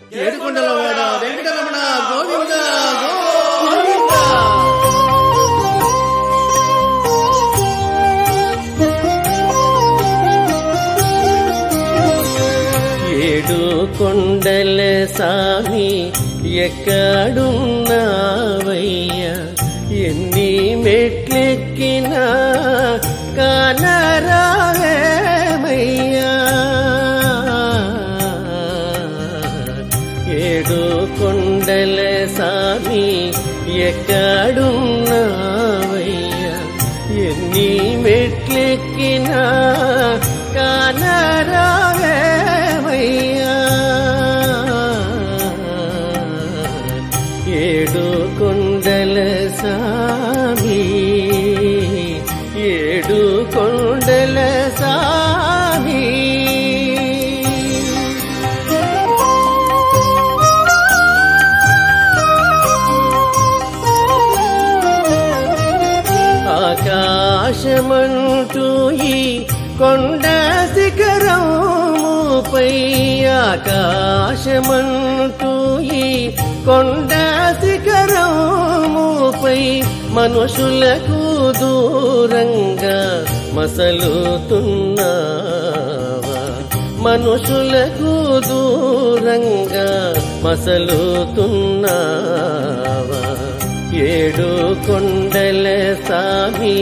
ఏడుకొండలవాడ వెంకటరమణ గోవింద గోవింద. ఏడు కొండల సామి ఎక్కడున్నావయ్యా, ఎన్ని మెట్లెక్కినా కానరావేమయ్యా. ఏడు కొండల సామి ఎక్కడున్నావయ్యా, ఎన్ని మెట్లెక్కినా కానరావేమయ్యా. ఏడు కొండల సామి, ఏడు కొండల సామి. ఆకాశమంటూ ఈ కొండ శిఖరముపై, ఆకాశమంటూ ఈ కొండ శిఖరముపై మనుషులకు దూరంగా మసలుతున్నావా, మనుషులకు దూరంగా మసలుతున్నావా. ఏడు కొండల సామి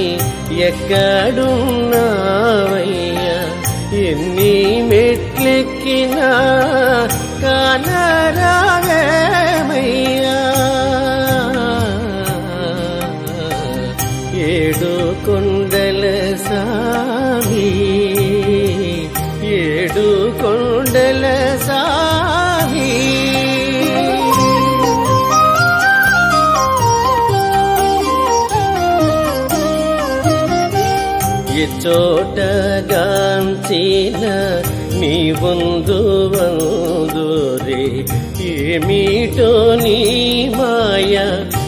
ఎక్కడున్నావయ్యా, ఎన్ని మెట్లెక్కినా కానరావేమయ్యా. ఏడు కొండల సామి, ఏడు కొండల సామి. చోటగాంచిన నీ వందు వందురే, ఏమిటో నీ మాయ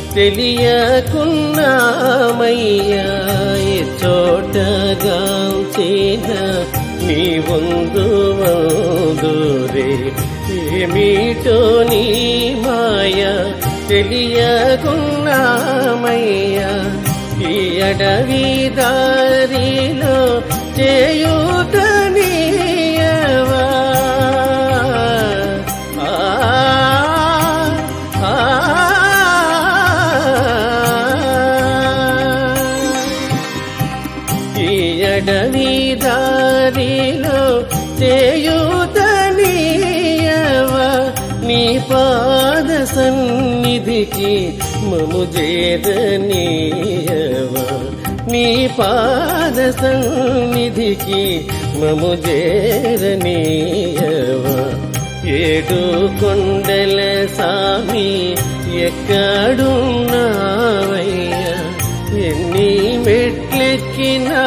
తెలియకున్నామయ్యా. చోటగాంచిన నీ వందు వందురే, ఏమిటో నీ మాయ తెలియకున్నామయ్యా. ఈ అడవి దారిలో చేయూతనీయవా, ఈ అడవి దారిలో చేయూతనీయవా. నీ పాద సన్నిధికి మము చేరనీయవా, నీ పాద సన్నిధికి మము చేరనీయవా. ఏడు కొండల సామి ఎక్కడున్నావయ్యా, ఎన్ని మెట్లెక్కినా